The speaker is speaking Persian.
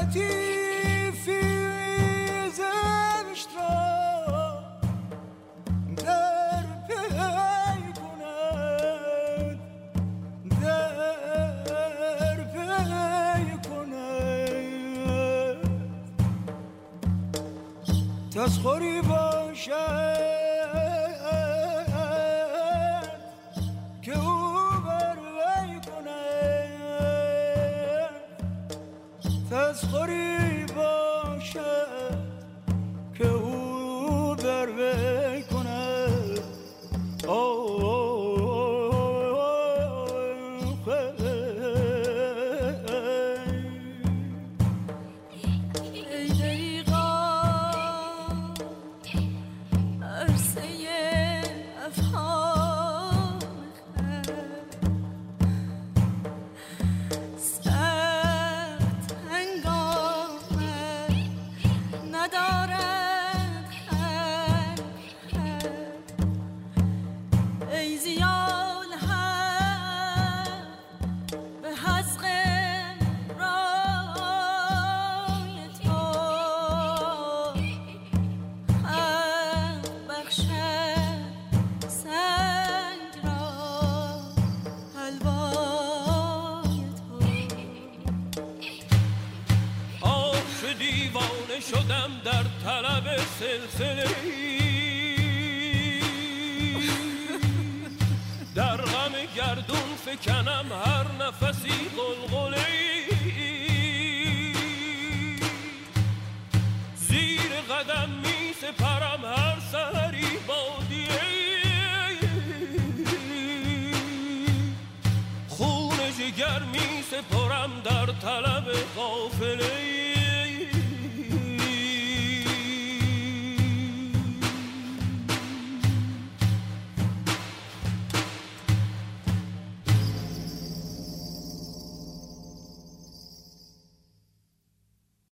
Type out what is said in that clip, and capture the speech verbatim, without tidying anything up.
لطیفی زشت را در پی کند، در پی کند. تسخری باشد که او بر وی کند، تسخری باشد که او بر وی کند. شدم در طلب سلسله در غم گردون فکنم هر نفسی غلغله زیر قدم می سپرم هر سحری بادیه خون جگر می سپرم در طلب قافله